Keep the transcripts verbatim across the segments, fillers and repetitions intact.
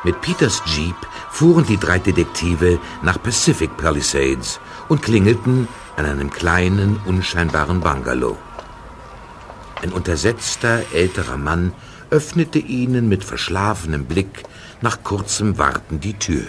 Mit Peters Jeep fuhren die drei Detektive nach Pacific Palisades und klingelten an einem kleinen, unscheinbaren Bungalow. Ein untersetzter, älterer Mann öffnete ihnen mit verschlafenem Blick nach kurzem Warten die Tür.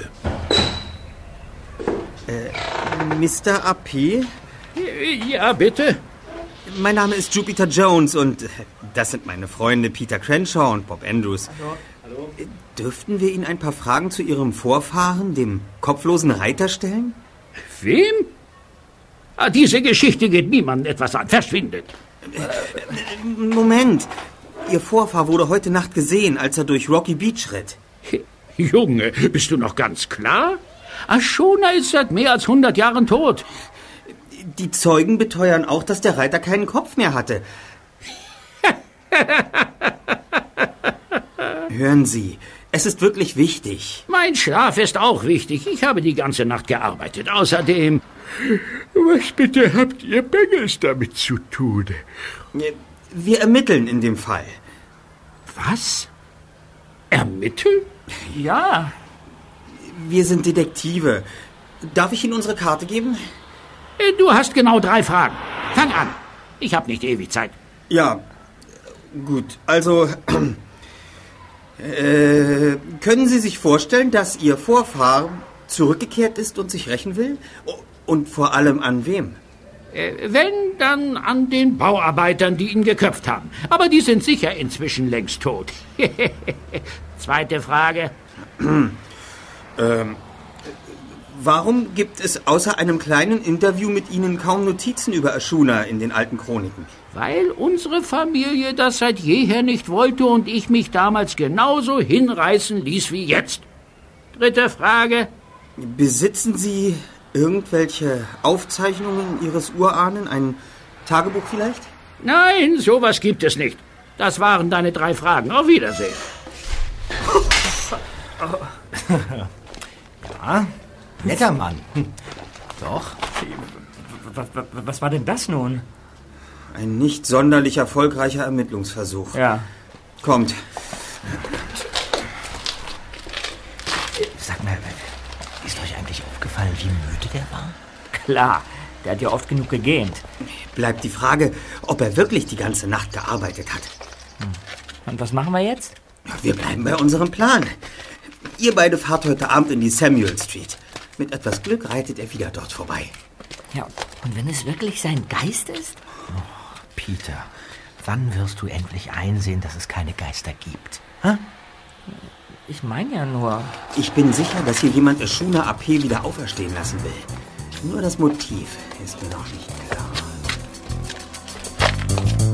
Äh, Mister A P? Ja, bitte? Mein Name ist Jupiter Jones und das sind meine Freunde Peter Crenshaw und Bob Andrews. Hallo. Hallo. Dürften wir Ihnen ein paar Fragen zu Ihrem Vorfahren, dem kopflosen Reiter, stellen? Wem? Ah, diese Geschichte geht niemandem etwas an. Verschwindet. Moment. Ihr Vorfahr wurde heute Nacht gesehen, als er durch Rocky Beach ritt. Junge, bist du noch ganz klar? Ashona ist seit mehr als hundert Jahren tot. Die Zeugen beteuern auch, dass der Reiter keinen Kopf mehr hatte. Hören Sie, es ist wirklich wichtig. Mein Schlaf ist auch wichtig. Ich habe die ganze Nacht gearbeitet. Außerdem... Was bitte habt ihr Bengels damit zu tun? Wir ermitteln in dem Fall. Was? Ermitteln? Ja. Wir sind Detektive. Darf ich Ihnen unsere Karte geben? Du hast genau drei Fragen. Fang an. Ich habe nicht ewig Zeit. Ja, gut. Also, äh, können Sie sich vorstellen, dass Ihr Vorfahr zurückgekehrt ist und sich rächen will? Und vor allem an wem? Äh, wenn, dann an den Bauarbeitern, die ihn geköpft haben. Aber die sind sicher inzwischen längst tot. Zweite Frage. ähm, warum gibt es außer einem kleinen Interview mit Ihnen kaum Notizen über Ashona in den alten Chroniken? Weil unsere Familie das seit jeher nicht wollte und ich mich damals genauso hinreißen ließ wie jetzt. Dritte Frage. Besitzen Sie irgendwelche Aufzeichnungen Ihres Urahnen? Ein Tagebuch vielleicht? Nein, sowas gibt es nicht. Das waren deine drei Fragen. Auf Wiedersehen. Ja, netter Mann. Doch. Was, was war denn das nun? Ein nicht sonderlich erfolgreicher Ermittlungsversuch. Ja. Kommt. Sag mal, ist euch eigentlich aufgefallen, wie müde der war? Klar, der hat ja oft genug gegähnt. Bleibt die Frage, ob er wirklich die ganze Nacht gearbeitet hat. Und was machen wir jetzt? Wir bleiben bei unserem Plan. Ihr beide fahrt heute Abend in die Samuel Street. Mit etwas Glück reitet er wieder dort vorbei. Ja, und wenn es wirklich sein Geist ist? Oh, Peter, wann wirst du endlich einsehen, dass es keine Geister gibt? Hä? Ich meine ja nur... Ich bin sicher, dass hier jemand Ashona A P wieder auferstehen lassen will. Nur das Motiv ist mir noch nicht klar.